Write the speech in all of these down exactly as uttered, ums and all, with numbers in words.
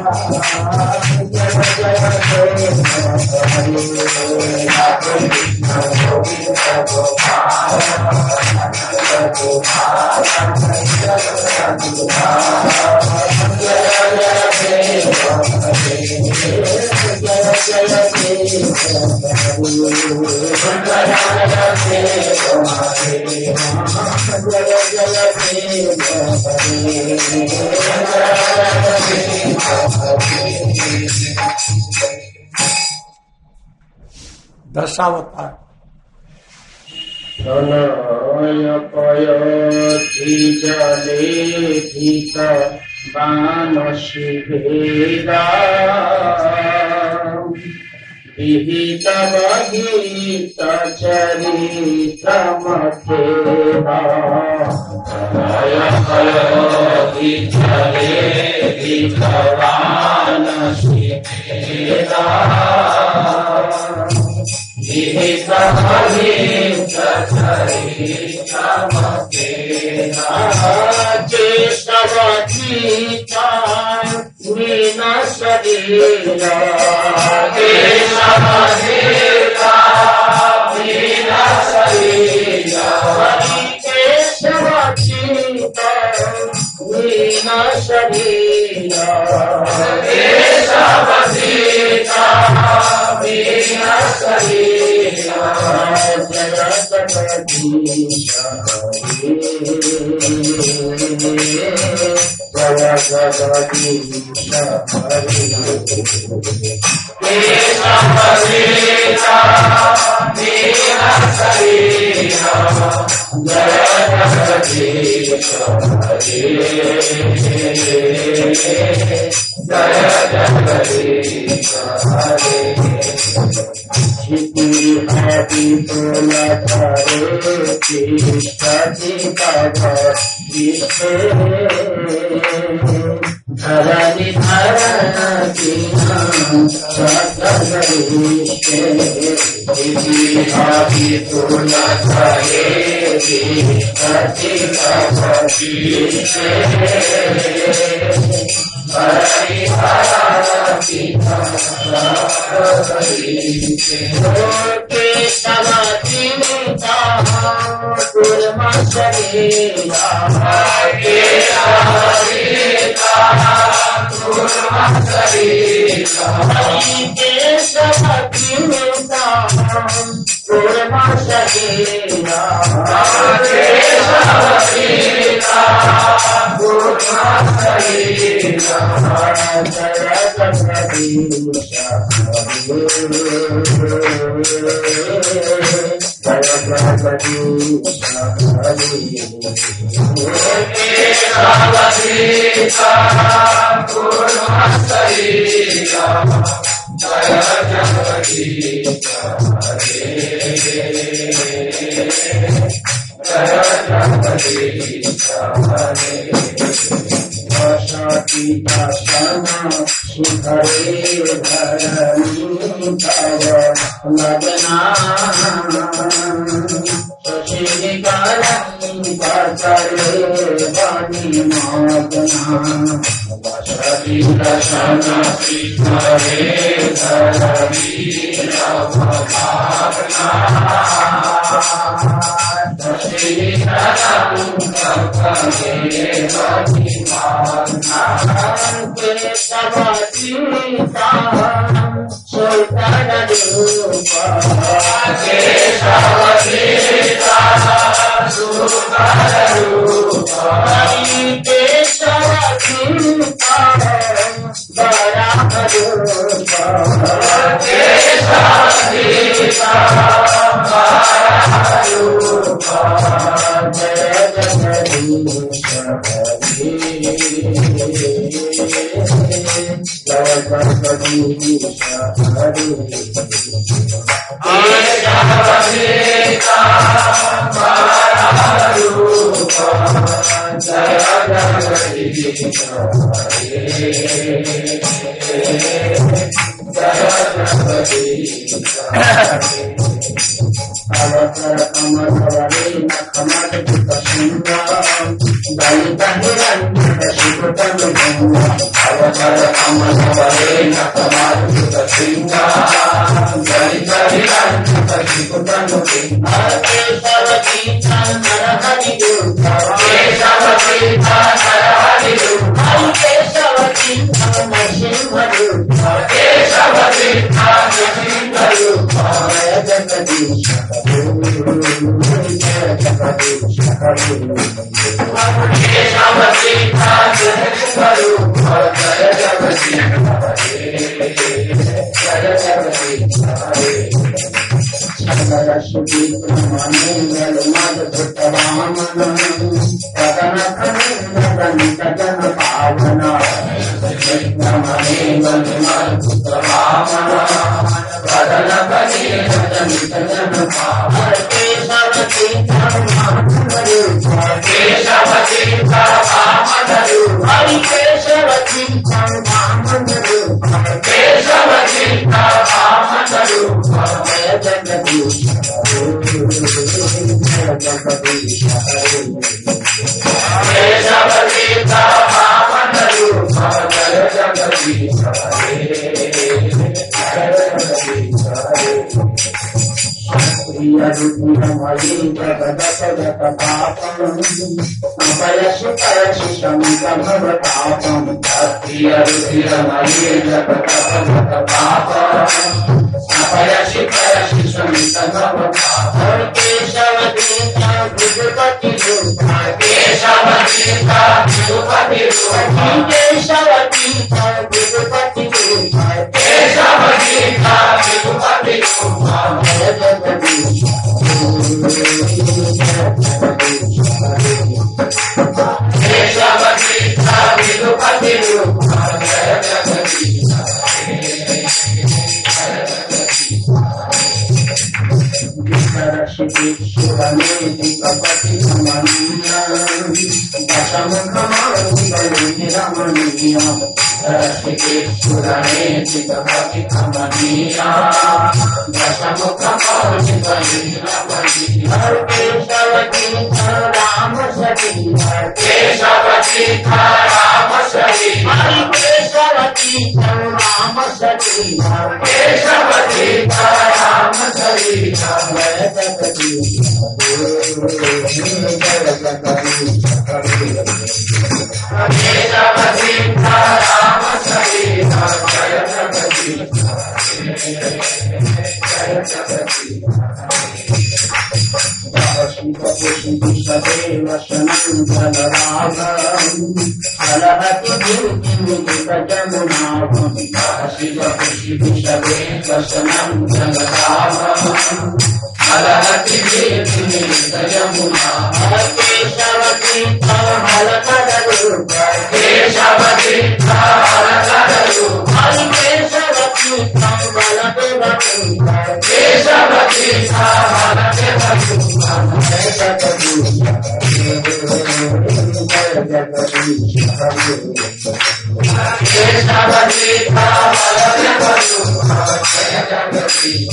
दशावतार विहित बहित चरितमथेवा विहित बहित चरितमथेवा चेष्टवतीता मीना शरीरा केशवतीता मीना शरीरा केशवतीता मीना शरीरा केशवतीता मीना शरीरा जगदीशा जय जगदीशा हरे केशवतीता मीना शरीरा जय जगदीशा हरे जय जगदीशा हरे क्षिति आदि तोला करे कृष्णति पद विष्णु धरणी धरती सतगरीष्टे क्षिति आदि तोला करे कृष्णति पद विष्णु धरणी धरती कुर्मा शरीरा कुर्मा शरीरा केशवतीता कुर्मा शरीरा केशवतीता कुर्मा शरीरा जय जगदीशा जय जगदीशा केशवतीता कुर्मा शरीरा जय जगदीशा जय जगदीशा शांति दासना सुधरे धरणी तव लगना शशिकाली पचरे वाणी मगना शांति दासना सुधरे धरणी तव लगना शशिकाली पचरे वाणी केशवतीता सुंदर रूपा केशवतीता सुंदर रूपा केशवतीता बड़ा रूपा केशवतीता बड़ा रूपा जय जगदीशा जय जगदीशा हरे केशवतीता बड़ा रूपा जय जगदीशा हरे जय जगदीशा हरे अवसर कमलवरे नखमल पुष्पसिंह दलित हिरण्य शिवतम अवसर कर कमल वरे नकमारुत सिंहा गरि गरि रंजित शिकुतन सिंहा केशव गीता नरहरि दुर्गा केशव गीता नरहरि दुर्गा केशव गीता नरसिंह दुर्गा केशव गीता नरसिंह दुर्गा जय जगदीश जय जगदीश केशव गीता नरसिंह दुर्गा जय जगदीश जय जगदीश सुखी मने मद भुतवामन पदन कदन पावना मने मद भुतवामन पदन कदन पावन केशव गीता केशव गीता हरि केशव गीता केशव गीता जय जगदीश जगदीश केशव गीता पावन रूप जय जगदीश प्रिय रुद्रमयी जगदत जत पापम अपयशि परशि शमितं भवतापम प्रिय रुद्रमयी जगदत जत पापम अपयशि परशि शमितं भवतापम केशव गीता विदुपति रूपा केशव गीता विदुपति रूपा केशव गीता विदुपति रूपा केशव गीता विदुपति रूपा जय जगदीश केशव गीता विदुपति रूपा जय जगदीश शिवने कपति मनिया दशम कमनीय रमणीया सुरने कपति मनिया दशम कमनीय रमणीया केशव गीता राम सती केशव गीता राम सती केशव गीता राम सती केशव गीता राम सती जय जगदीश केशव गीता राम सती जय जगदीश जय जगदीश शिव शनं जलरागं अलहति जमुनाभं शिव शिव शनं जलरागं अलहति जमुना केशव गीता हलकर रूपा केशव गीता हलकर रूपा केशव गीता हलकर रूपा केशव गीता हलकर रूपा जय जगदीश जय जगदीश केशव गीता हलकर रूपा जय जगदीश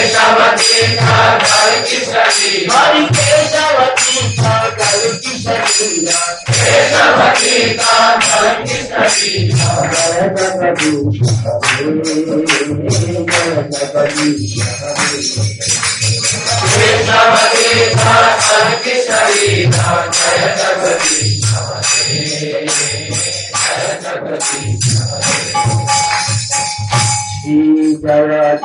Hare Krishna केशव गीता जय जगदीश जय जगदीश केशव गीता जय जगदीश जय जगदीश श्री जय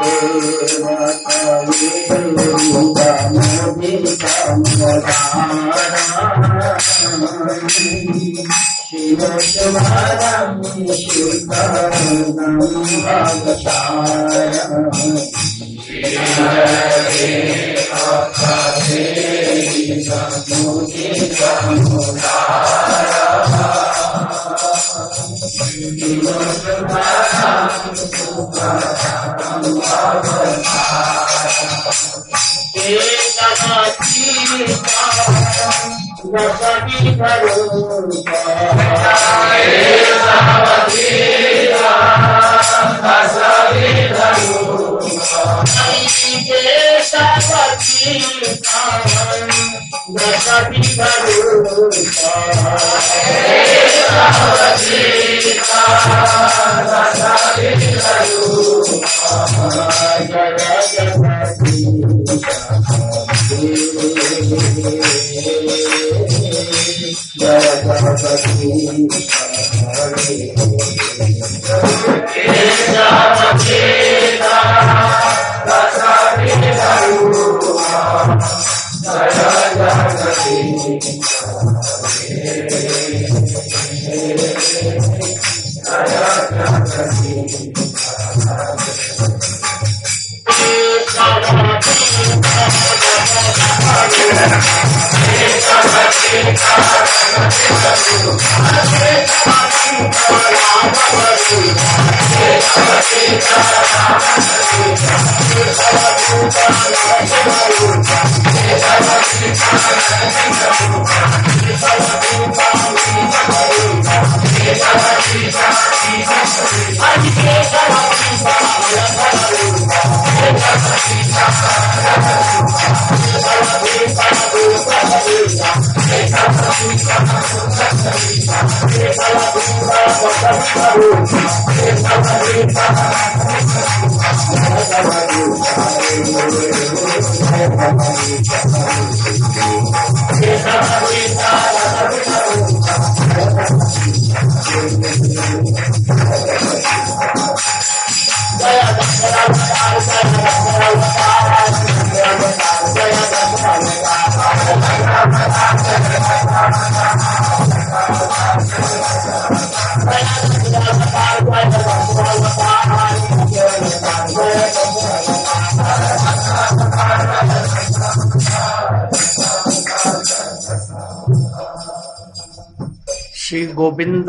श्री गोविंद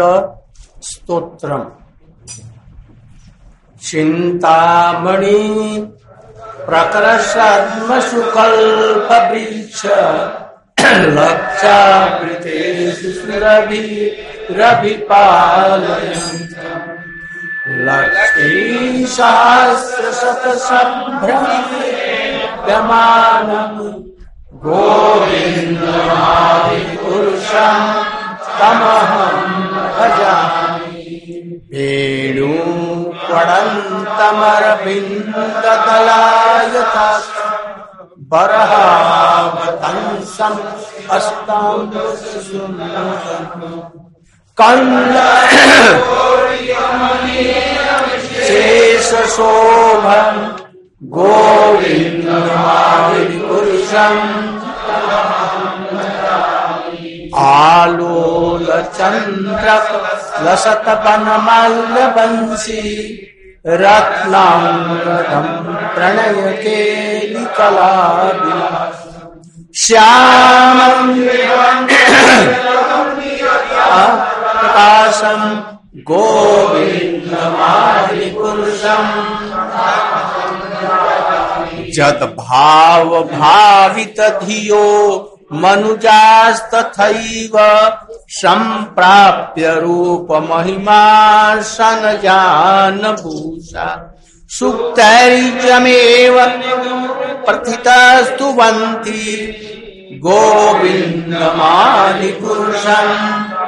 स्तोत्रम। चिंतामणि प्रकर्षात्म सुकल्प वृक्ष लक्षावृतेषु सुरभि रविपालयन्त लक्ष्मी सहस्र शतसभ्रमयमानं गोविन्दमादिपुरुषं तमहं भजामि। वेणुपडन्तमरविन्ददलायताक्षं बर्हावतंसं अस्तांशुसुन्दरं शेषशोभं गोविन्दमादिपुरुषं आलोलचन्द्रक लसतवनमाल्यवंशी रत्नाम्रधं प्रणयकेलिकलाविलास श्यामं प्रकाशं गोविन्दमादिपुरुषं जद्भाव भावित धियो मनुजास्तथैव सम्प्राप्य रूप महिमा सनजानभूषा सुक्तैर्जमेव प्रथितस्तुवन्ति गोविन्दमादिपुरुषम्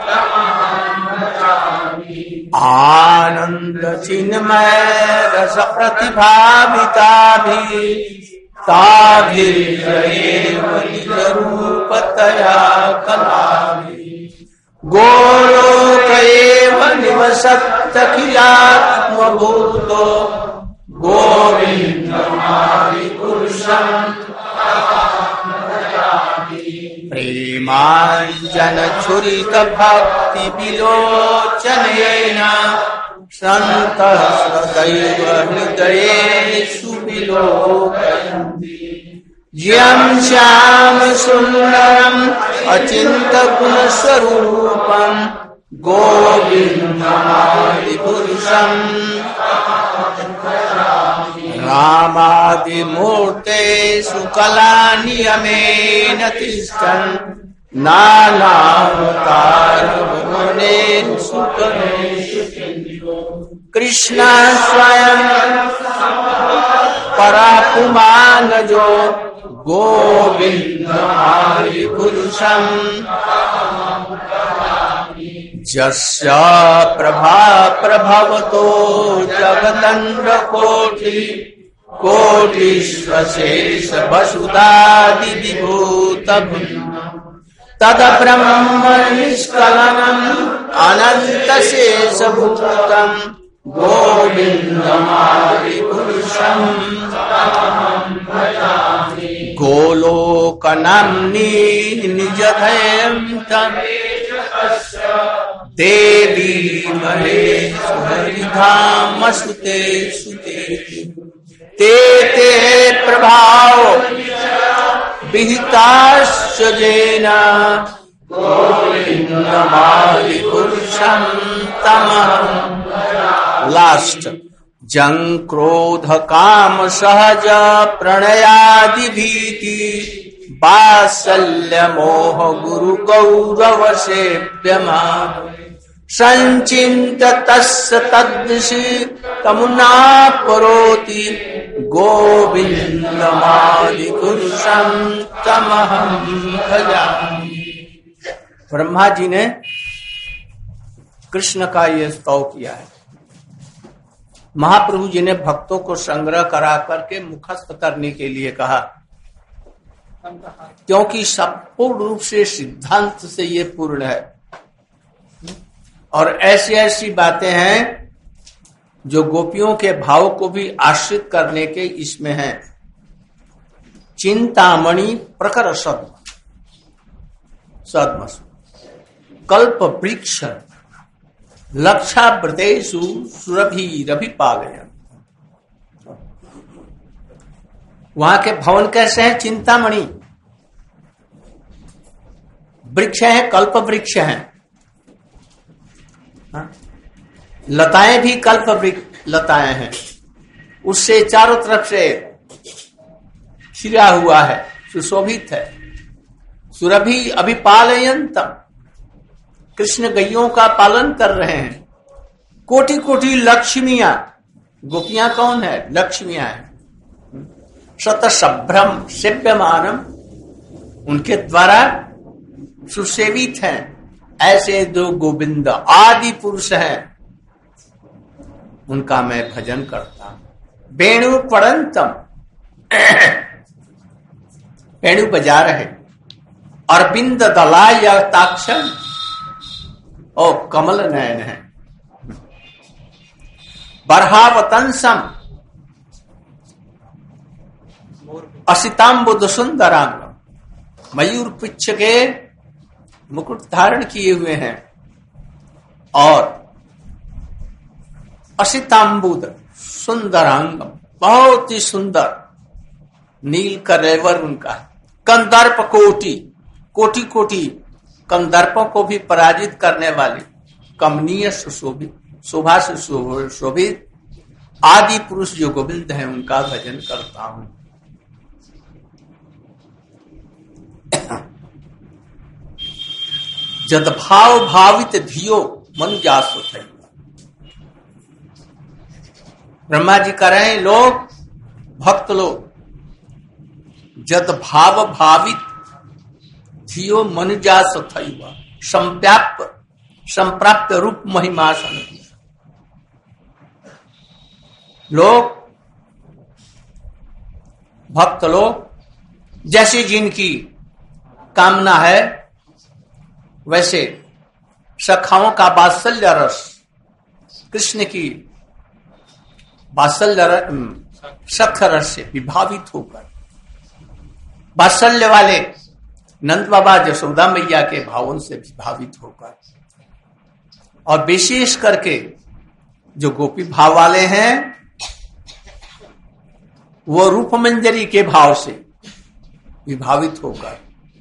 आनन्द चिन्मय रस प्रतिभाविताभिः ताभिर्जयेव निजरूपतया कलाभिः गोलोक एव निवसत्यखिलात्मभूतो गोविन्दमादिपुरुषम् प्रेमाञ्जनछुरितभक्ति विलोचनेन सन्तः सदैव हृदयेषु विलोकयन्ति यं श्याम सुन्दरम् अचिन्त्यगुणस्वरूपम् गोविन्दमादिपुरुषम् रामादिमूर्तेषु कलानियमेन तिष्ठन् नानावतारभुवनेषु करेषु कृष्ण स्वयं परापुमानजो गोविन्दमादिपुरुषम् यस्य प्रभा प्रभवतो जगदण्डकोटि कोटिश्वशेष वसुधादि विभूत तद्ब्रह्म निष्कलनम् अनन्तशेषभूतम् गोविन्दमादिपुरुषम् गोलोकनाम्नि निजधैर्यं देवी महेश्वरिधामसुते सुते ते ते प्रभाव विहिताश्च येन गोविन्दमादिपुरुषं तमहं लास्ट जं क्रोध काम सहज प्रणयादि भीति वात्सल्य मोह गुरु गौरव सेव्यमा संचिन्त तस्य तद्दिशि तमुना करोति गोविन्दमादिपुरुषं तमहं भजामि। ब्रह्मा जी ने कृष्ण का ये स्तव किया है। महाप्रभु जी ने भक्तों को संग्रह करा करके मुखस्थ करने के लिए कहा, क्योंकि संपूर्ण रूप से सिद्धांत से ये पूर्ण है और ऐसी ऐसी बातें हैं जो गोपियों के भाव को भी आश्रित करने के इसमें हैं। चिंतामणि प्रकर सद्म सद्म कल्प वृक्ष लक्षाव्रतेषु सुरभि रभि पालयन्। वहां के भवन कैसे हैं? चिंतामणि वृक्ष है, कल्प वृक्ष है, लताएं भी कल्प वृक्ष लताएं हैं, उससे चारों तरफ से छिरा हुआ है, सुशोभित है। सुरभि अभिपालयन्तम्, कृष्ण गैयों का पालन कर रहे हैं। कोटि कोटि लक्ष्मियां, गोपियां कौन है? लक्ष्मियां हैं। शत संभ्रम सेव्यमानम, उनके द्वारा सुसेवित हैं। ऐसे जो गोविंद आदि पुरुष हैं उनका मैं भजन करता हूं। वेणु पड़ंतम, वेणु बजा रहे। अरविंद दलाय ताक्षम, ओ कमल नयन है। बर्हावतंसम असिताम्बुद सुंदरांग, मयूर पुच्छ के मुकुट धारण किए हुए हैं और असिताम्बुद सुंदरांगम, बहुत ही सुंदर नील करेवर उनका। कंदर्प कोटि, कोटि कोटि कंदर्पों को भी पराजित करने वाले कमनीय सुशोभित, शोभा से शोभित आदि पुरुष जो गोविंद हैं उनका भजन करता हूं। जद भाव भावित धियो मनुजासु थई। ब्रह्मा जी कह रहे हैं, लोग भक्त लोग जद भाव भावित धियो मनुजा सथैव संप्राप्त संप्राप्त रूप महिमासन। लोग भक्त लोग जैसे जिनकी कामना है वैसे सखाओं का वात्सल्य रस, कृष्ण की वात्सल्य सख रस से विभावित होकर, वात्सल्य वाले नंद बाबा यशोदा मैया के भावों से विभावित होकर, और विशेष करके जो गोपी भाव वाले हैं वो रूप मंजरी के भाव से विभावित होकर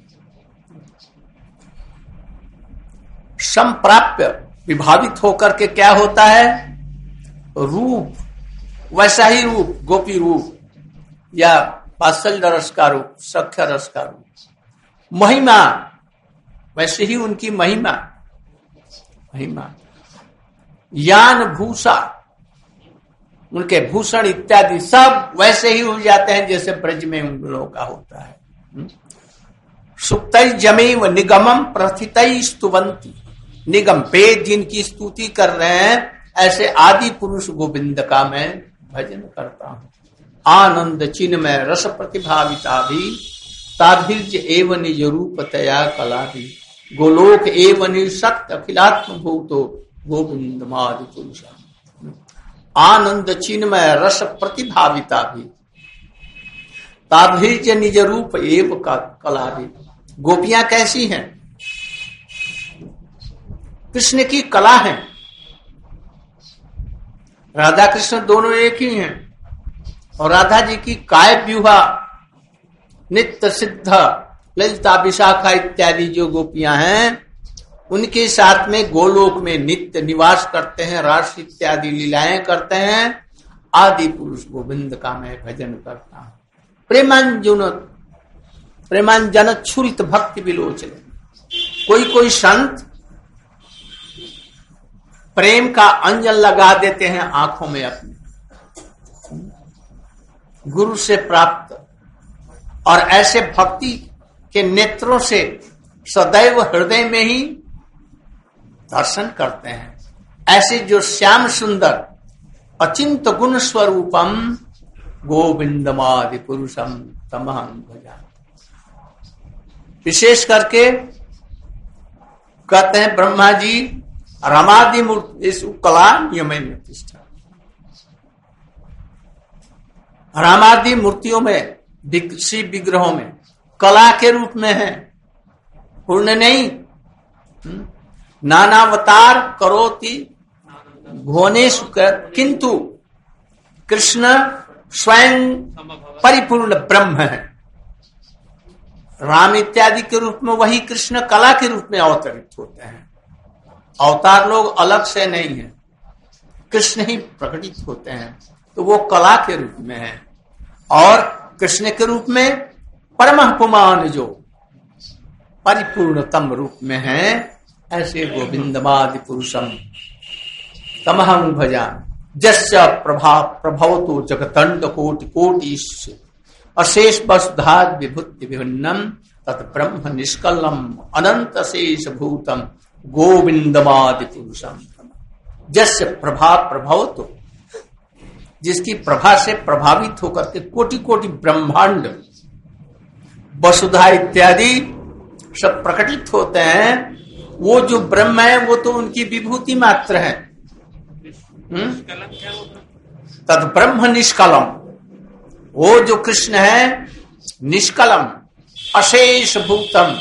संप्राप्य विभावित होकर के क्या होता है, रूप वैसा ही रूप, गोपी रूप या वात्सल्य रस का रूप, सख्य रस का रूप, महिमा वैसे ही उनकी महिमा महिमा यान भूषा, उनके भूषण इत्यादि सब वैसे ही हो जाते हैं जैसे ब्रज में उन लोगों का होता है। सुप्तै जमेव निगमम प्रथितै स्तुवंती, निगम वेद जिनकी स्तुति कर रहे हैं ऐसे आदि पुरुष गोविंद का मैं भजन करता हूं। आनंद चिन्मय रस प्रतिभाविता भी ताभिर्ज एवं निज रूपतया कला भी, गोलोक एवं सत्य अखिलात्म भूतो गोविंद मादि पुरुष। आनंद चिन्मय रस प्रतिभाविता भी ताभिर्ज निज रूप एव का कला भी। गोपियां कैसी हैं? कृष्ण की कला है। राधा कृष्ण दोनों एक ही हैं, और राधा जी की काय व्यूहा नित्य सिद्ध ललिता विशाखा इत्यादि जो गोपियां हैं उनके साथ में गोलोक में नित्य निवास करते हैं, रास इत्यादि लीलाएं करते हैं। आदि पुरुष गोविंद का मैं भजन करता हूं। प्रेमांजन प्रेमांजन छुरित भक्ति विलोचन। कोई कोई संत प्रेम का अंजन लगा देते हैं आंखों में अपने, गुरु से प्राप्त, और ऐसे भक्ति के नेत्रों से सदैव हृदय में ही दर्शन करते हैं। ऐसे जो श्याम सुंदर अचिंत गुण स्वरूपम गोविंदमादि पुरुषम तमहं भजामि। विशेष करके कहते हैं ब्रह्मा जी रामादि मूर्ति इस कला नियम में प्रतिष्ठा, रामादि मूर्तियों में शिव विग्रहों में कला के रूप में है, पूर्ण नहीं। नानावतार करोति भुवनेश, किंतु कृष्ण स्वयं परिपूर्ण ब्रह्म है। राम इत्यादि के रूप में वही कृष्ण कला के रूप में अवतरित होते हैं। अवतार लोग अलग से नहीं है, कृष्ण ही प्रकटित होते हैं, तो वो कला के रूप में है। और कृष्ण के रूप में परम पुमान जो परिपूर्णतम रूप में है, ऐसे गोविंदमादि पुरुषम तमहं भजामि। जस्य प्रभा प्रभवतो जगतंड कोटि कोटि अशेष वसुधाद विभूति विभिन्नम तत् ब्रह्म निष्कलम अनंत शेष भूतम गोविंदमादि पुरुषम। जस्य प्रभा प्रभवतो, जिसकी प्रभा से प्रभावित होकर के कोटि कोटि ब्रह्मांड वसुधा इत्यादि सब प्रकटित होते हैं, वो जो ब्रह्म है वो तो उनकी विभूति मात्र है। तद ब्रह्म निष्कलम, वो जो कृष्ण है निष्कलम अशेष भूतम।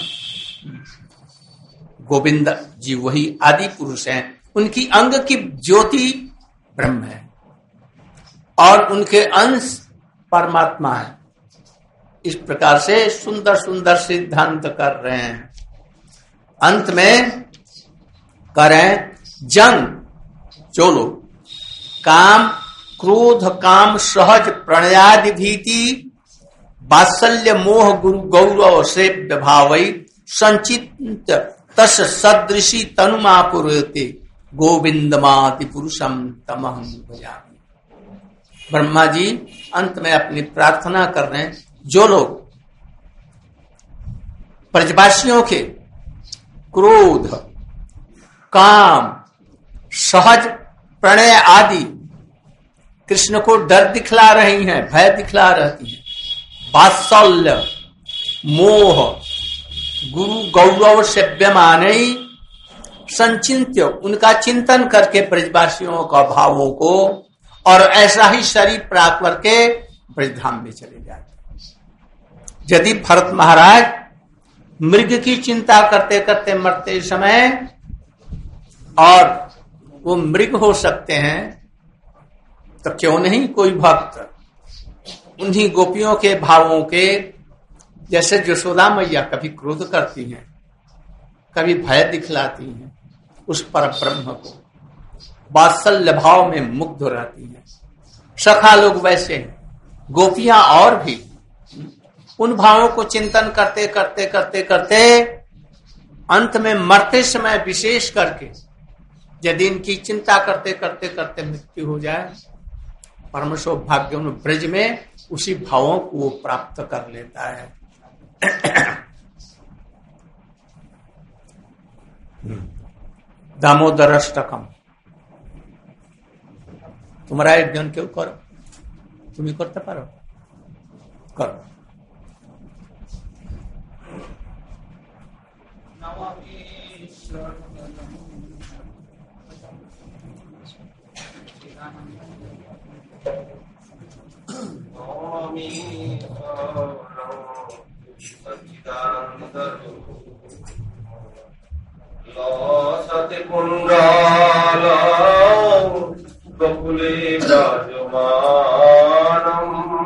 गोविंद जी वही आदि पुरुष हैं, उनकी अंग की ज्योति ब्रह्म है और उनके अंश परमात्मा है। इस प्रकार से सुंदर सुंदर सिद्धांत कर रहे हैं। अंत में करें जंग, जो लोग काम क्रोध काम सहज प्रणयादि भीति वात्सल्य मोह गुरु गौरव से भावई संचित तस सदृशी तनुमापुरते गोविंदमादि पुरुषम तमहं भजामि। ब्रह्मा जी अंत में अपनी प्रार्थना कर रहे हैं, जो लोग ब्रजवासियों के क्रोध, काम, सहज प्रणय आदि कृष्ण को डर दिखला रही हैं, भय दिखला रहती हैं। वात्सल्य, मोह, गुरु गौरव सेव्यमाने संचिंत्य, उनका चिंतन करके ब्रजवासियों का भावों को और ऐसा ही शरीर प्राप्त करके ब्रजधाम में चले जाते। यदि भरत महाराज मृग की चिंता करते करते मरते समय और वो मृग हो सकते हैं, तो क्यों नहीं कोई भक्त उन्हीं गोपियों के भावों के, जैसे यशोदा मैया कभी क्रोध करती हैं, कभी भय दिखलाती हैं, उस पर ब्रह्म को वात्सल्य भाव में मुग्ध रहती हैं। सखा लोग वैसे हैं, गोपियां और भी उन भावों को चिंतन करते करते करते करते अंत में मरते समय विशेष करके यदि इनकी चिंता करते करते करते मृत्यु हो जाए, परम सौभाग्य उन ब्रज में उसी भावों को वो प्राप्त कर लेता है। दामोदरष्टकम, तुम्हारा यज्ञ क्यों करो, तुम्हें करते पारो, करो। सतिकुंडाल बकुले विराजमानम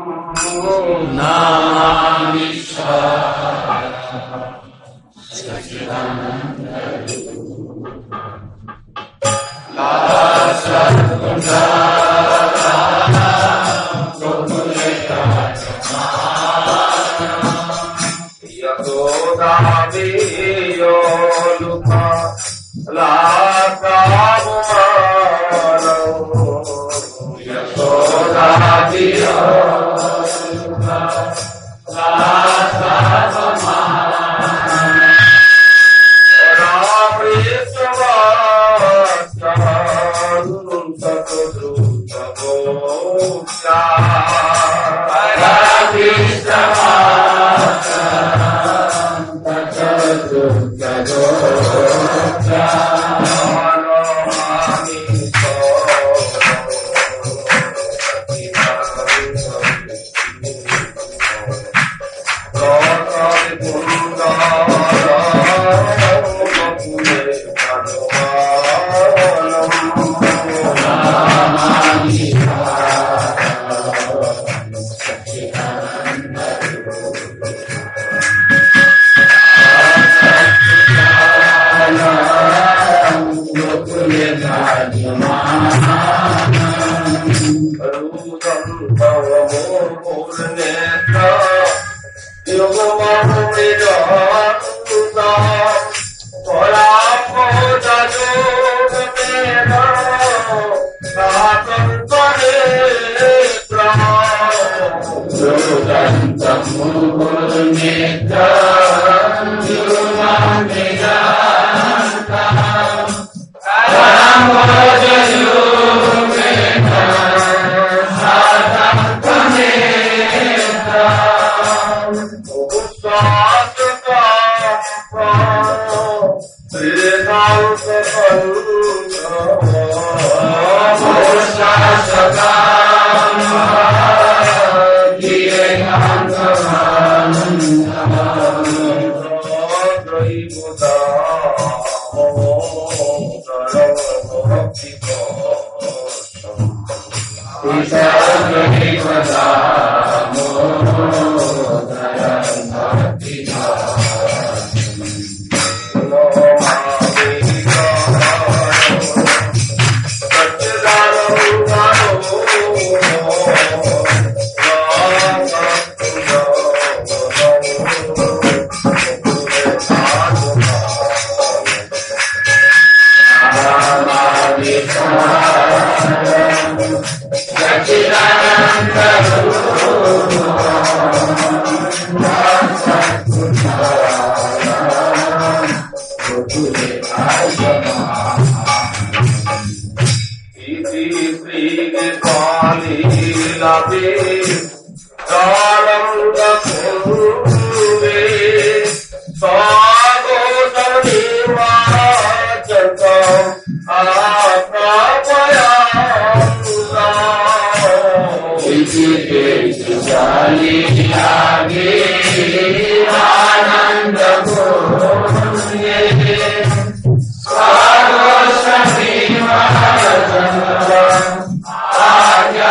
नामामि सच्चिदानंद Oh, चाली लागे आनंद बोले स्वागो सभी आज्ञा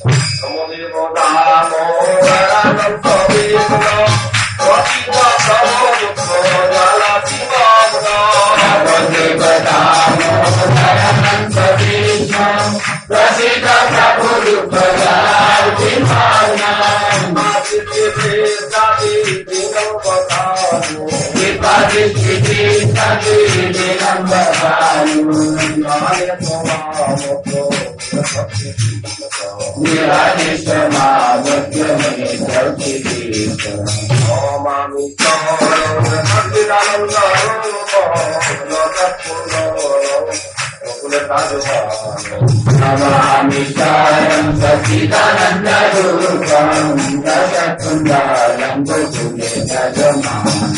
Namo नमामि सारं सच्चिदानन्दरूपं दशकुण्डलं गुरुकुले विराजमानं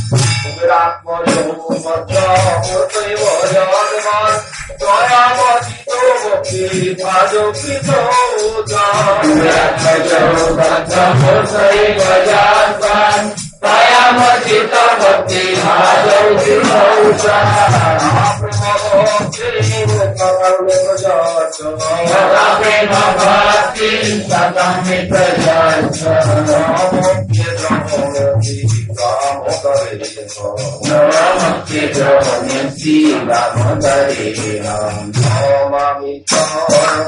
Payamacita bhakti bhajauti bhausa Yata prema bhakti satam mitrajacha Namakti brahmyansi damodariya Namami charam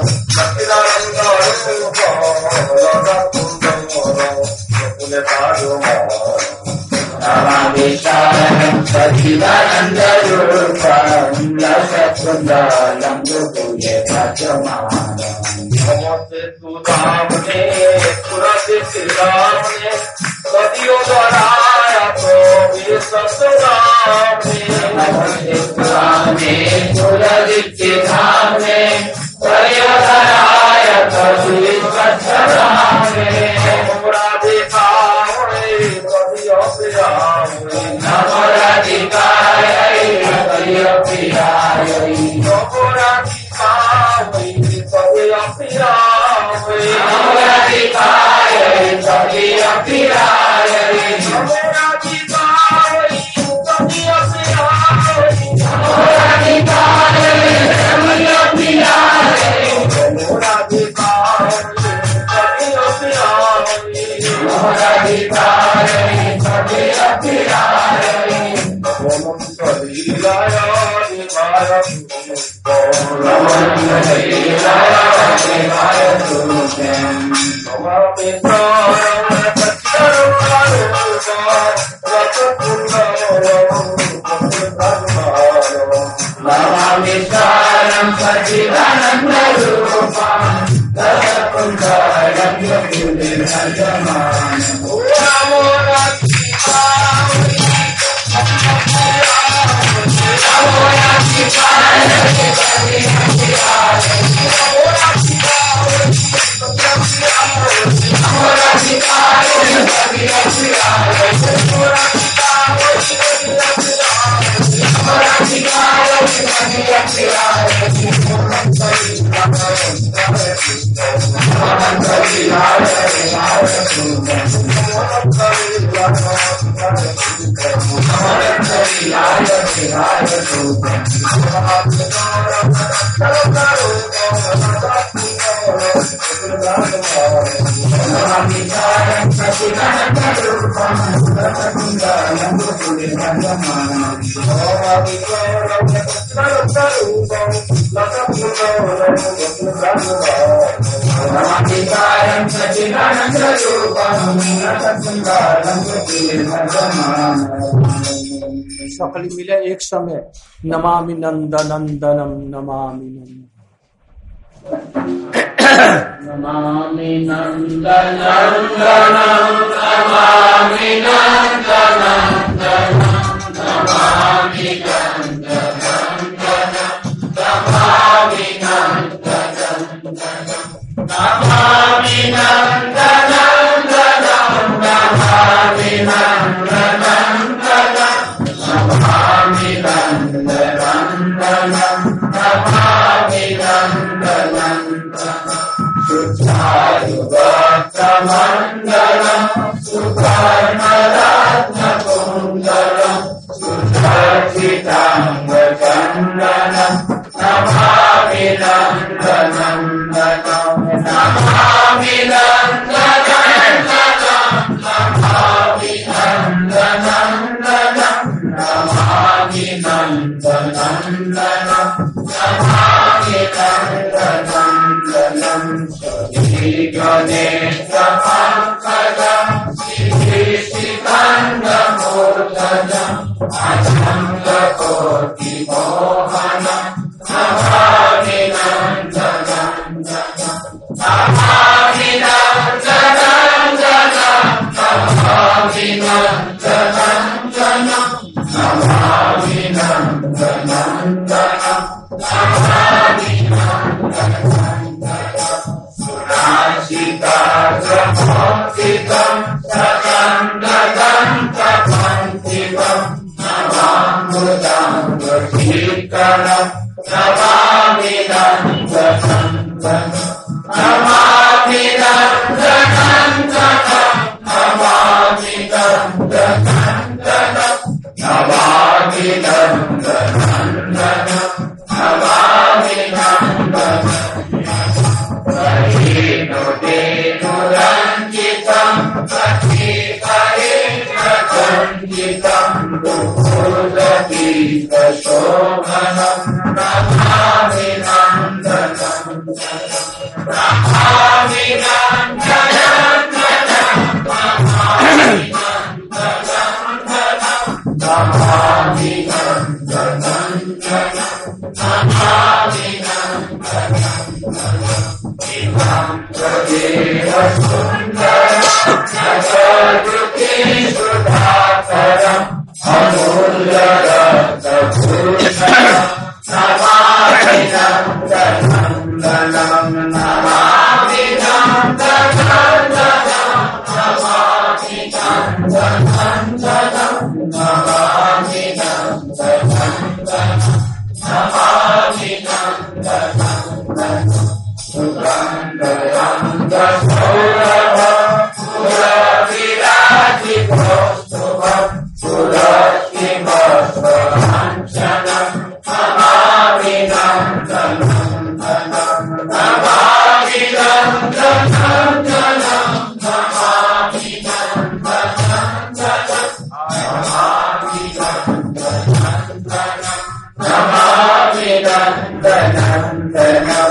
Namami saram Sachidanandarupam Lasatkundalam Gurukule Viराजमानं Namaste Sudhamane Surati Siddhamane Sadiyo Dharaya Provisasudhamane Namaste Sudhamane Surati Siddhamane Sadiyo Dharaya Provisasudhamane सकली मिले एक समय नमामि नंदनंदनम नमामि नमामि नंदनंदनम नमामि नंदनंदनम नमामि नंदनंदनम नमामि नंदनंदनम नमामि नंदनंदनम नमामि नंदनंदनम नमामि नंदनंदनम नमामि नंदनंदनम सुचारुभक्तमण्डलम सुकर्णरत्नकुण्डलम सुचर्चिताङ्गचन्दनं नमामि नन्दनन्दनं नमामि नन्दनन्दनं नमामि नन्दनन्दनं नमामि नन्दनन्दनं नमामि नन्दनन्दनं श्रीगणेशमङ्गलं श्रीशिखण्डमूर्धनं अनंत कोटि मोहन नमामि नंदनं नमामि नंदनं नमामि नंदनं नमामि नंदनं नमामि सुराशिताग्रमोचितं सदन्तदन्तपन्थितं नमामृतं वशीकरणं नमामि नन्दनं नमामि नन्दनं नमामि नन्दनं नमामि नन्दनं नमामि नन्दनं रञ्जितं रञ्जितं दुःखोदीपशोभनं नमामि नन्दनं नमामि नन्दनं नमामि नमामि नन्दनं नमामि इमं त्वदेव सुन्दरं नवद्रुते सुधाकरम् अमूल्यरत्नभूषणं नमामि नन्दनं नमामि नन्दनं नमामि नन्दनं नमामि नन्दनं नमामि नन्दनं सुगन्धं गौरवं पुरविराजितौस्तुभं पुरस्तिमस्वलाञ्छनं नमामि नन्दनं नमामि नन्दनं नमामि नन्दनं नमामि नन्दनं नमामि नन्दनं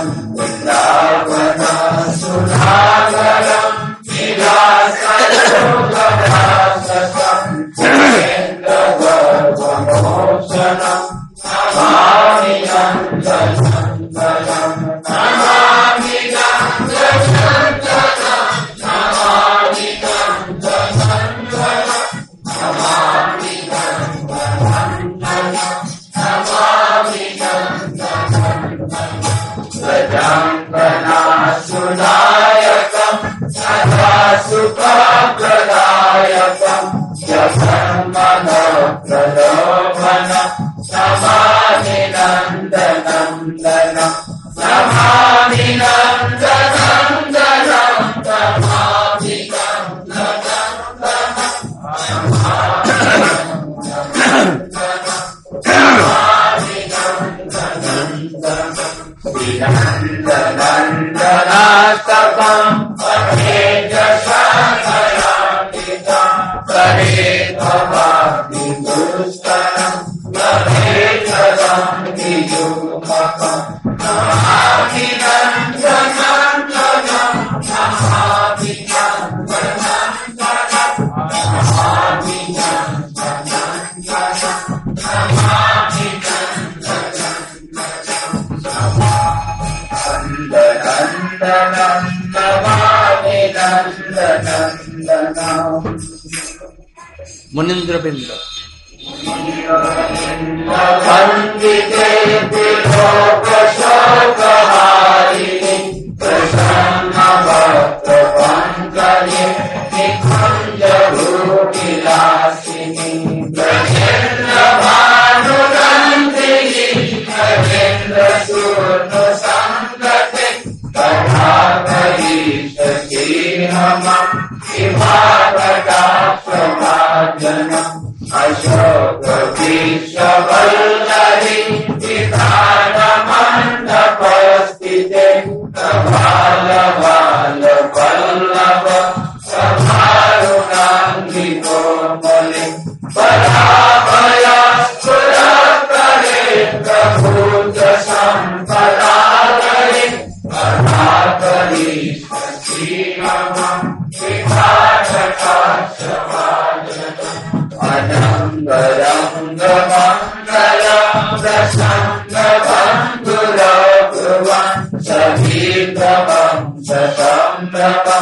सुधाकरं विलासयोगराससं सुरेन्द्रवर्वमोक्षणं नमामि नन्दनं नमामि नन्दनं नमामि नन्दनं नमामि नन्दनं नमामि नन्दनं गजाननसुनायकं सदा सुखप्रदायकं यशन्मनप्रलोभनं नमामि नन्दनं नमामि नन्दनं नमामि नन्दनन्दनास्तकं पठेजशतयान्वितं करेभवाब्धिदुष्करं लभेशदं वियुग्मकं नमामि नन्दनं नमामि नन्दनं नमामि नन्दनं नमामि नन्दनं नमामि नन्दनं मुनीन्द्र बिंद वन्दिते त्रिलोकशोकहारिणि प्रसन्नवक्त्रपङ्कजे निकुञ्जभूविलासिनि गजेन्द्रभानुनन्दिनि गजेन्द्रसूनुसङ्गते कथाकरीशकीर्णमं विभाकटाक्षभाजनम् अशोकवीक्षवल्लरी विधानमण्डपस्थिते कपालभालवल्लभ सभारुणाङ्गिकोमले पराभयस्फुरकरे प्रभूत सम्पदाकरे कथाकरीशकीर्णमं विभाकटाक्षभाजनम् अनंग तरंगमंगलम प्रसन्नबंधुरभुवं सहीतमं सतम्रमं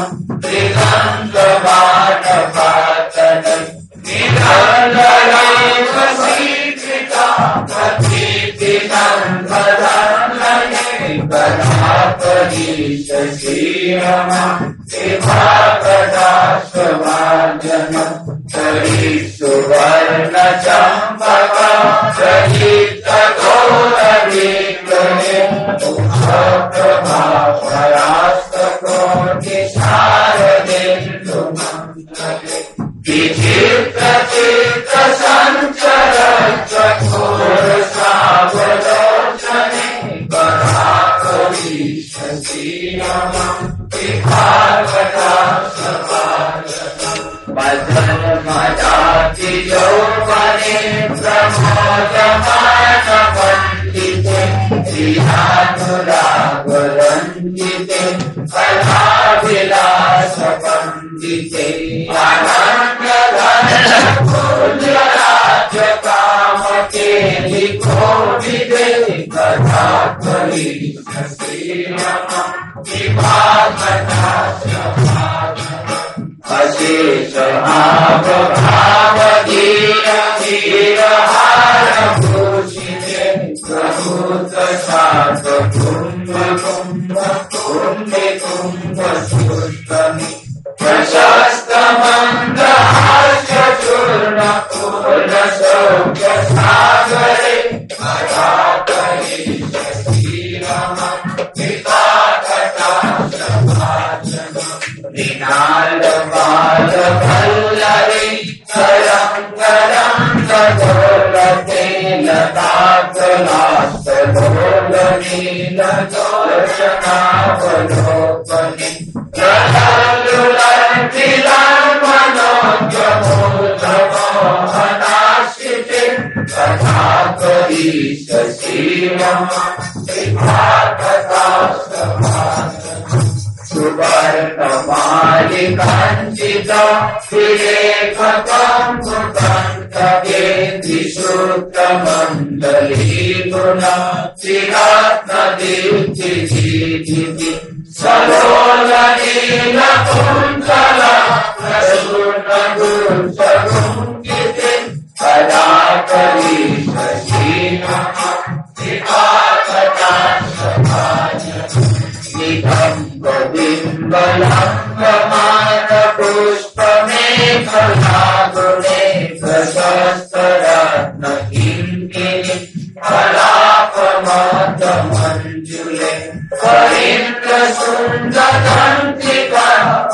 त्रिगंधमानपातनं निरन्तरं वसीकृता प्रतीतिनं वदन्नये कलापरीशशीलमं विभागदाश्वमार्जनं सुवर्णचम्पकं प्रहितघोरविग्रहे उषःप्रभापरास्तकोटिशारदेन्दुमङ्गले विचित्रचित्रसञ्चरचकोरसावलोचने कलापरीशशीलमं विभागदाश्वमार्जनं मदनमदाति यौवने प्रमोदमानपण्डिते श्रियानुरागरञ्जिते कलाविलासपण्डिते अनन्यधनपूज्यराज्यकामके लिखोविदे कथाकरीशशीलमं विभागदाश्वमार्जनम् अशेषहावभावधीरधीरहारभूषिते प्रभूतशातकुम्भकुम्भकुम्भकुम्भकुम्भसुष्टमि प्रशस्तमन्द्रहास्यचूर्णपूर्णशौक्यसागरे कथाकरीशशीलमं विभागदाश्वमार्जनम् निनादबालवल्लरी तरङ्गरङ्गदोलते लताकलास्तदोलनीलदोषणावलोकने प्रलल्लुलन्तिलान्मनोजमोदमोहनाश्रिते कथाकरीशशीलमं विभागदाश्वमार्जनम् सुवर्णमालिकाञ्चिता विलेखकं मुदन्तकेन्द्रिशुक्तमण्डलीगुणा चिरात्मदीप्तिजीजिति सलोलनीलकुन्तला प्रसूर्णगुंसगुंकिते कलाकरीशशीलमं विभागदाश्वमार्जनम् निधं गोविन्दलङ्गमानपुष्पमेखलागुणे प्रशस्तरत्नकिङ्किणि कलापमदमञ्जुले करीन्द्रशृङ्गदन्तिका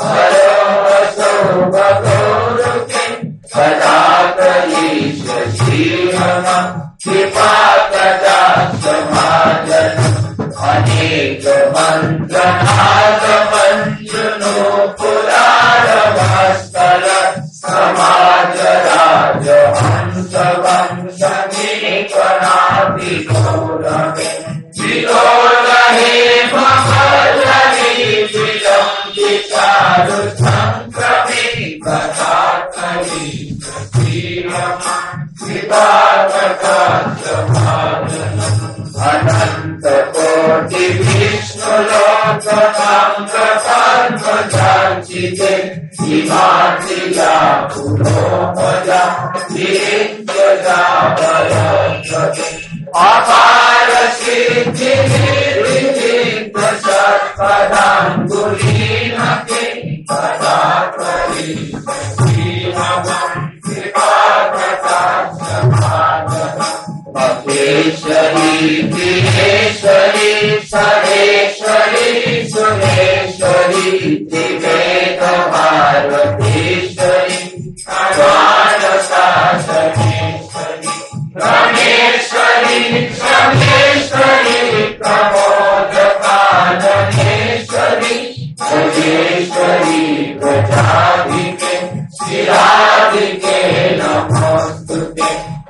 परोवशोभगौरुके कलाकरीशशीलमं विभागदाश्वमार्जनम् अनेक मंत्रनादमंजुनो पुराणमस्तल समाजराज हंसवंशनीकनाभिगौरवे विलोलहे महल्लरी विलम्बिचारुसंक्रमे कथाकरीशशीलमं विभागदाश्वमार्जनम् अनंत कोटि विष्णुलोकनाम्रपर्वजार्चिते हिमाद्रिया पुरोमजा विरिञ्जजावलोकने अपार सिद्धिर्विचित्रषट्पदाङ्गुलीनके कथाकरीशशीलमं विभागदाश्वमार्जनम् महेश्वरी दिनेश्वरी सरेश्वरी सुरेश्वरी दिवेदभारतीश्वरी मानसासनेश्वरी रमेश्वरी शमेश्वरी प्रमोदकाननेश्वरी भजेश्वरी प्रजाधिके शिराधिके नमोस्तुते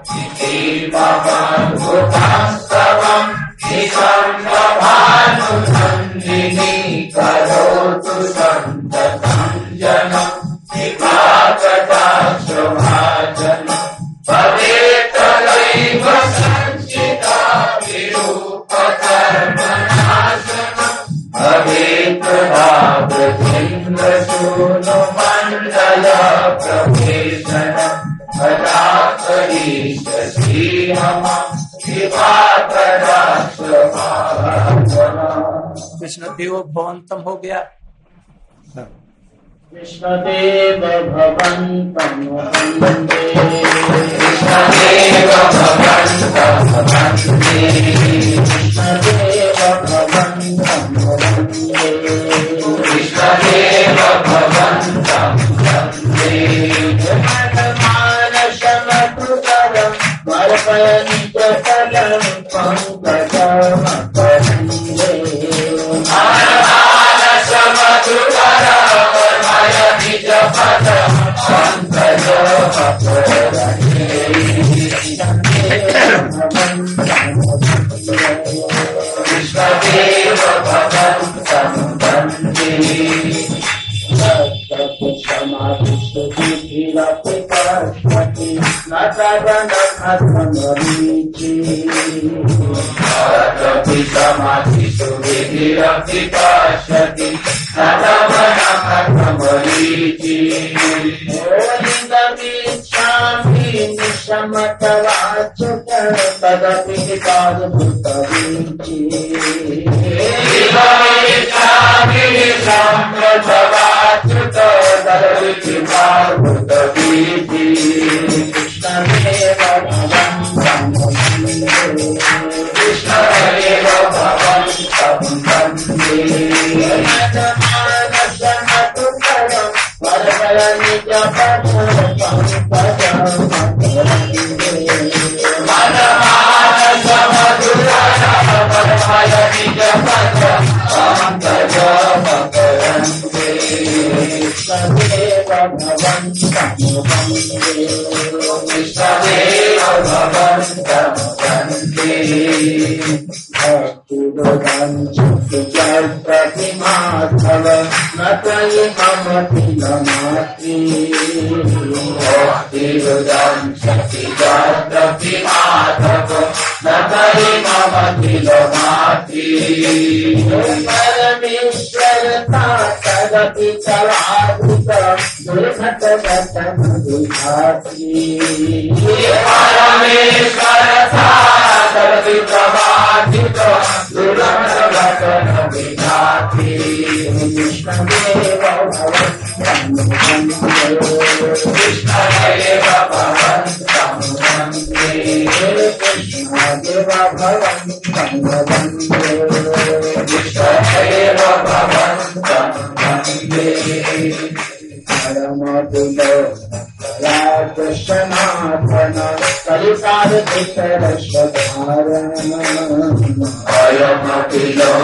भूतास्तवं निशम्भानुनन्दिनी करोतु सन्ततं जनं विभागदाश्वभाजनं भवे कृष्ण देव भवंतम हो गया। कृष्णदेव भवन्तं वन्दे कृष्णदेव भवन्तं वन्दे कृष्णदेव भवन्तं वन्दे कृष्णदेव भवन्तं वन्दे मनमानसमकृतरं वर्पय निजफलं पङ्कजमकरन्दे कृष्णदेव भवन्तं वन्दे समाधिष्ठिरपिपश्यति न तदनघमरीचि समाधिष्ठिरपिपश्यति न तदनघमरीचि लिङ्गमीच्छामि निशमतवाच्युत तदपि पादभूतवीचि लिङ्गमीच्छामि निशमतवाच्युत तदपि पादभूतवीचि कृष्णदेव भवन्तं वन्दे कृष्णदेव भवन्तं वन्दे मनमानसमकृतरं वर्पय निजफलं पङ्कजमकरन्दे मनमानसमकृतरं वर्पय निजफलं पङ्कजमकरन्दे कृष्णदेव भवन्तं वन्दे कृष्णदेव भवन्तं वन्दे भक्तिदोदं प्रतिमाधव न त्वयि मम तिलमात्रि भक्तिदोदं प्रतिमाधव न त्वयि मम तिलमात्रि परमेश्वरता तदपि चलाधिक दुर्घटगतमधिघात्री परमेश्वरता तदपि प्रवाधिक दुर्घटगतमधिघात्री कृष्णदेव भवन्तं वन्दे कृष्णदेव भवन्तं वन्दे कृष्णदेव भवन्तं वन्दे कृष्णदेव भवन्तं वन्दे परमगुणो राजशनाथन कलिकालधिकरश्वधारण परमगुणो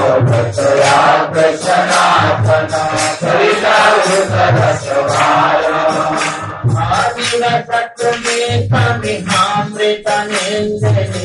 राजशनाथन कलिकालधिकरश्वधारण आदिवसत्मेकमिहामृतनेन्द्रिणी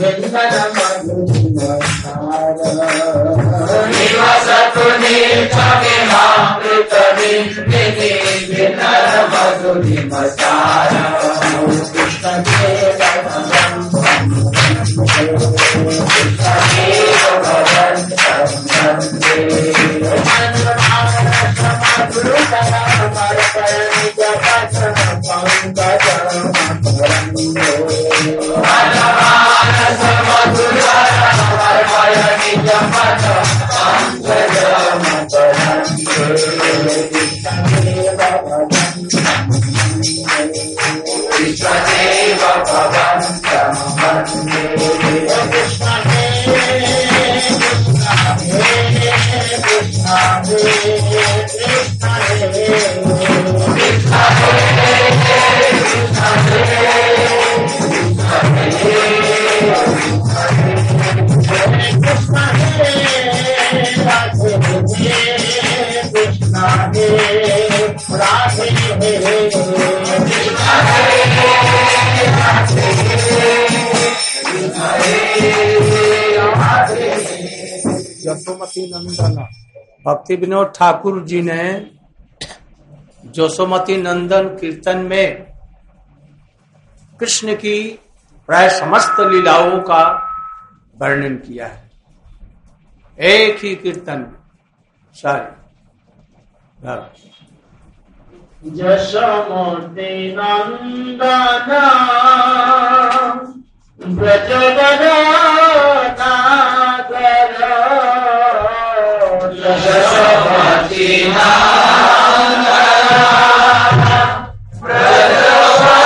यशोमती नंदन। भक्ति विनोद ठाकुर जी ने यशोमती नंदन कीर्तन में कृष्ण की प्राय समस्त लीलाओं का वर्णन किया है, एक ही कीर्तन में सारे। यशोमूर्ति नंदन ब्रजवर नागर यशोमूर्ति नंदन ब्रजवर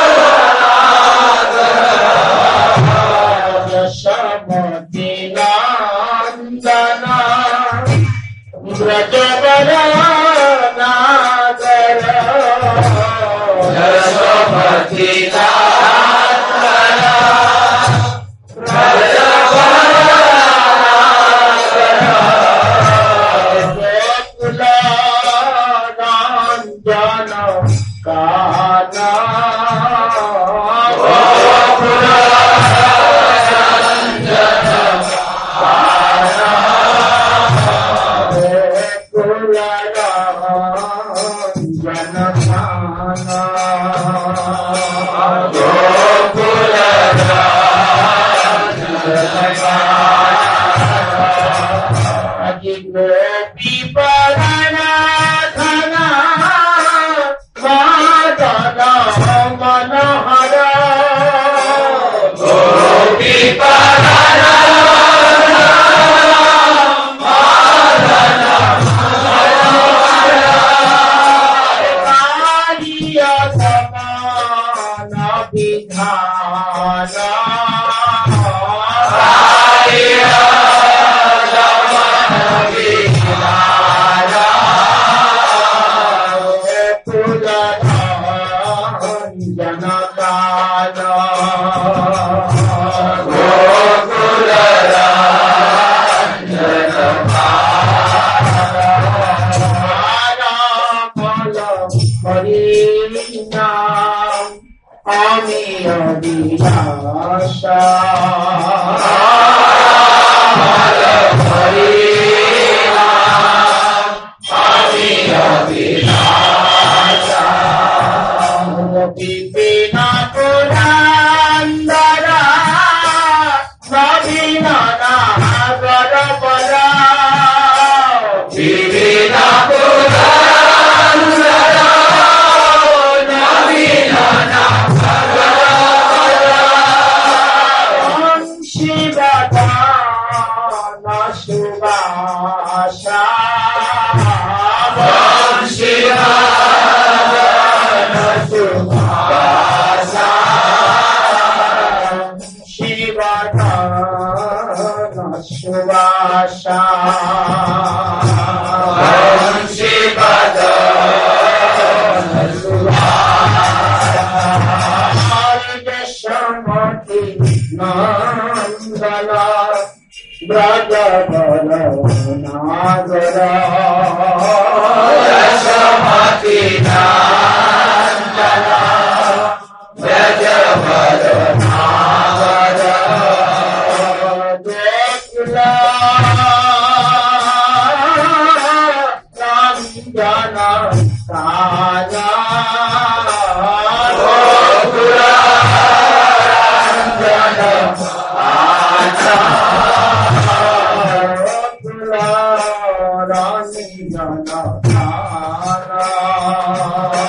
नागर यशोमूर्ति नंदन ब्रजवर यशोमती गोकुलानंदन काना Rani Jana Dhana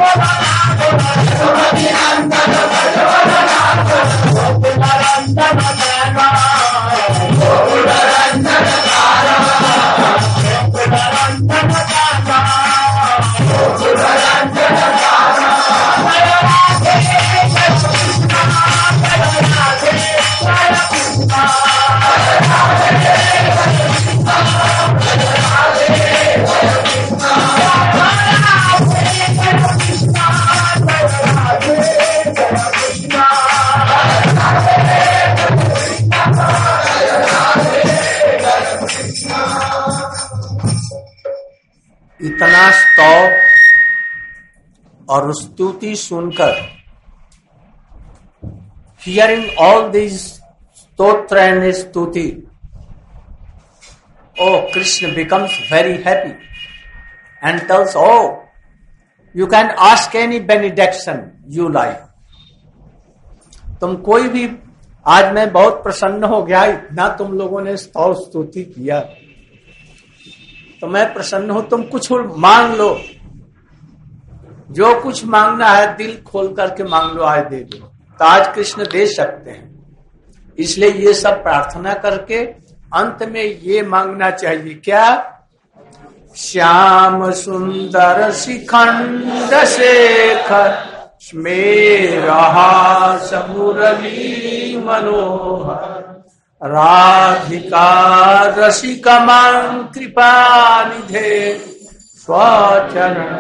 इतना स्तव और स्तुति सुनकर, हियरिंग ऑल दिस स्तोत्र एंड स्तुति, oh Krishna becomes very happy and tells, oh, you can ask any benediction you like. तुम कोई भी, आज मैं बहुत प्रसन्न हो गया, इतना तुम लोगों ने स्तव स्तुति किया तो मैं प्रसन्न हूं, तुम कुछ मांग लो, जो कुछ मांगना है दिल खोल करके मांग लो, आज दे दो। तो आज कृष्ण दे सकते हैं, इसलिए ये सब प्रार्थना करके अंत में ये मांगना चाहिए, क्या? श्याम सुंदर शिखंड शेखर स्मेरहास मुरली मनोहर राधिका रसिकमां कृपा निधे स्वचरण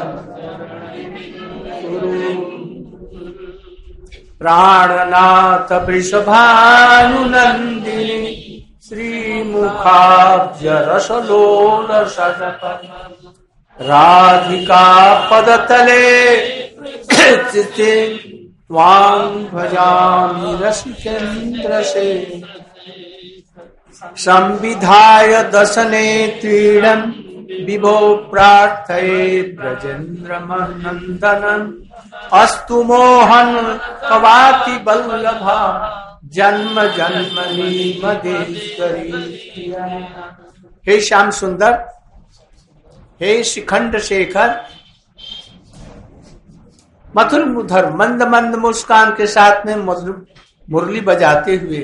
प्राणनाथ वृषभानुनंदिनी श्रीमुखाब्ज रसलोल सजत राधिका पदतले त्वां भजामि रसिकेन्द्र से संविधाय दशने त्रीणं विभो प्रार्थये ब्रजेन्द्र नंदनन अस्तु मोहन कवाति वल्लभा जन्म जन्मनि मदेश्वरी। हे श्याम सुंदर, हे शिखंड शेखर, मधुर मुधर मंद मंद मुस्कान के साथ में मुरली बजाते हुए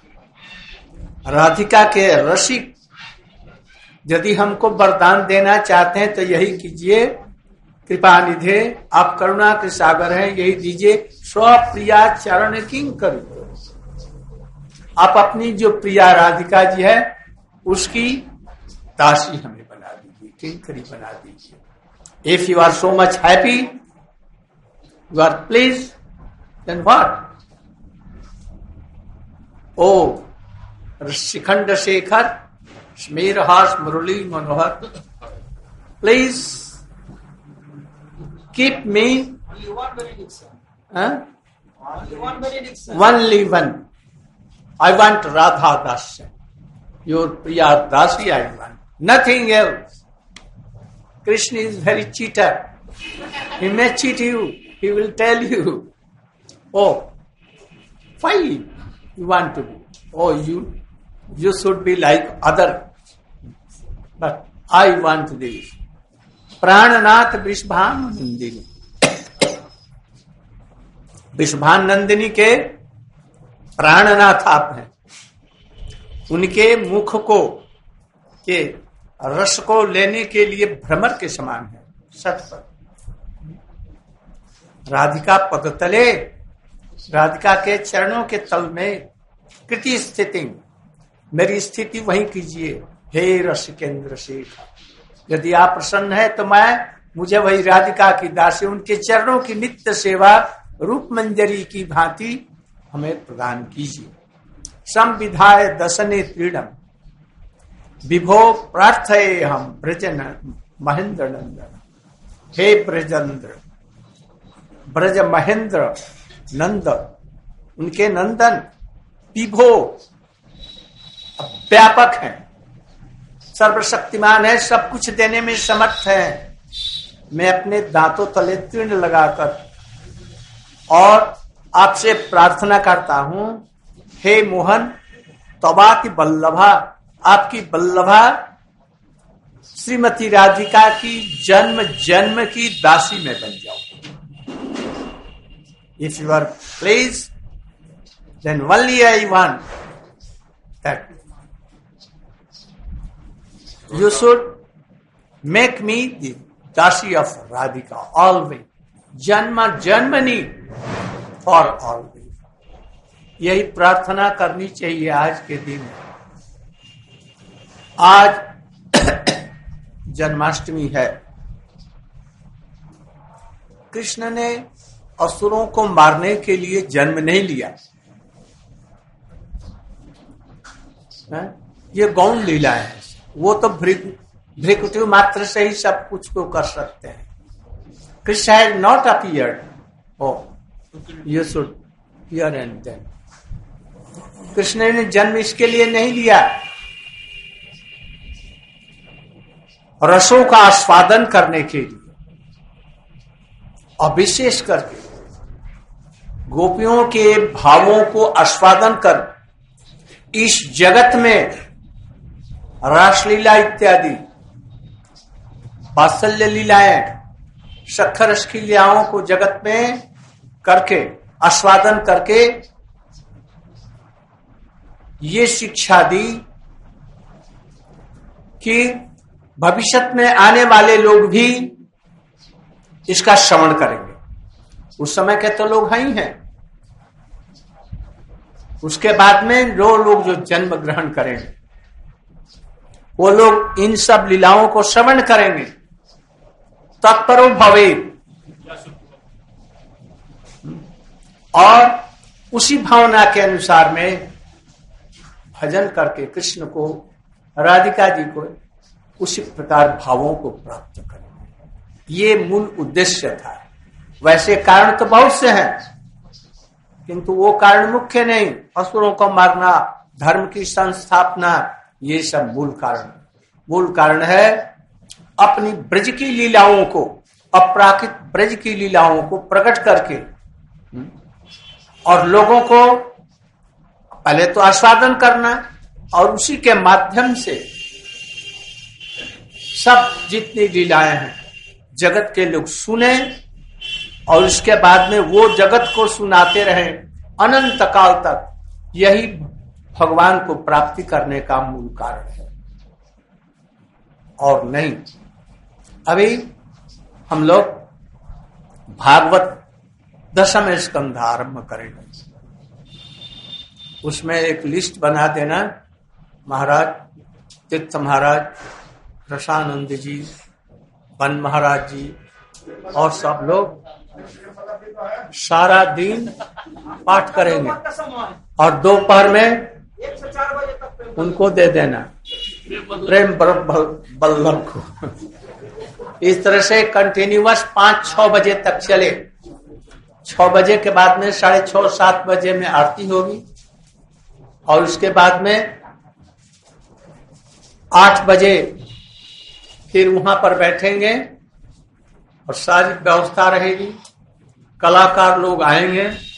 राधिका के रसिक, यदि हमको वरदान देना चाहते हैं तो यही कीजिए। कृपा निधे, आप करुणा के सागर हैं, यही दीजिए। स्वप्रिया चरण किंग करो, आप अपनी जो प्रिया राधिका जी है उसकी दासी हमें बना दीजिए, किंकरी बना दीजिए। If you are so much happy, you are please, then what? ओ शिखंड शेखर स्मेरहास Murli Manohar, please keep me only one benediction. Huh? Only one benediction. Only one. I want Radha Dasya. Your Priya Dasi I want. Nothing else. Krishna is very cheater. He may cheat you. He will tell you, oh, fine, you want to be. Oh, you, you should be like other. But I want this. प्राणनाथ वृषभान नंदिनी, वृषभान नंदिनी के प्राणनाथ आप हैं। उनके मुख को के रस को लेने के लिए भ्रमर के समान है। सत राधिका पदतले, राधिका के चरणों के तल में कृति स्थिति, मेरी स्थिति वहीं कीजिए। हे रसिकेन्द्र शेखर, यदि आप प्रसन्न है तो मैं मुझे वही राधिका की दासी, उनके चरणों की नित्य सेवा रूप मंजरी की भांति हमें प्रदान कीजिए। संविधाय दशने त्रीणम विभो प्रार्थये हम ब्रजन महेंद्र नंदन। हे ब्रजेंद्र, ब्रज महेंद्र नंद, उनके नंदन विभो व्यापक हैं, सर्वशक्तिमान है, सब कुछ देने में समर्थ है। मैं अपने दांतों तले तीर्ण लगाकर और आपसे प्रार्थना करता हूं, हे मोहन तवाति बल्लभा, आपकी बल्लभा श्रीमती राधिका की जन्म जन्म की दासी में बन जाऊं। If you are pleased, then only I want that you should make me the Dasi of Radhika always. Janma Janmani for always. यही प्रार्थना करनी चाहिए आज के दिन। आज जन्माष्टमी है। कृष्ण ने असुरों को मारने के लिए जन्म नहीं लिया है? ये गौण लीलाएं हैं। वो तो भ्रिकुटी मात्र से ही सब कुछ को कर सकते हैं। Krishna has not appeared. Oh you should hear and then. Krishna ने जन्म इसके लिए नहीं लिया, रसों का आस्वादन करने के लिए, और विशेष करके गोपियों के भावों को आस्वादन कर इस जगत में रासलीला इत्यादि वात्सल्य लीलाएं, शक्कर रस की लीलाओं को जगत में करके आस्वादन करके ये शिक्षा दी कि भविष्य में आने वाले लोग भी इसका श्रवण करेंगे। उस समय के तो लोग हैं ही हैं, उसके बाद में जो लोग जो जन्म ग्रहण करेंगे वो लोग इन सब लीलाओं को श्रवण करेंगे। तत्परो भवे, और उसी भावना के अनुसार में भजन करके कृष्ण को, राधिका जी को उसी प्रकार भावों को प्राप्त करें। ये मूल उद्देश्य था। वैसे कारण तो बहुत से हैं, किंतु वो कारण मुख्य नहीं। असुरों को मारना, धर्म की संस्थापना, ये सब मूल कारण। मूल कारण है अपनी ब्रज की लीलाओं को, अपराकृत ब्रज की लीलाओं को प्रकट करके और लोगों को पहले तो आस्वादन करना, और उसी के माध्यम से सब जितनी लीलाएं हैं जगत के लोग सुने, और उसके बाद में वो जगत को सुनाते रहे अनंत काल तक। यही भगवान को प्राप्ति करने का मूल कारण है, और नहीं। अभी हम लोग भागवत दशम स्कंध आरंभ करेंगे। उसमें एक लिस्ट बना देना, महाराज तीर्थ महाराज, रसानंद जी, वन महाराज जी और सब लोग सारा दिन पाठ करेंगे, और दोपहर में उनको दे देना प्रेम बल्लभ को। इस तरह से कंटिन्यूअस पांच छह बजे तक चले। छह बजे के बाद में साढ़े छह सात बजे में आरती होगी, और उसके बाद में आठ बजे फिर वहां पर बैठेंगे और सारी व्यवस्था रहेगी। कलाकार लोग आएंगे,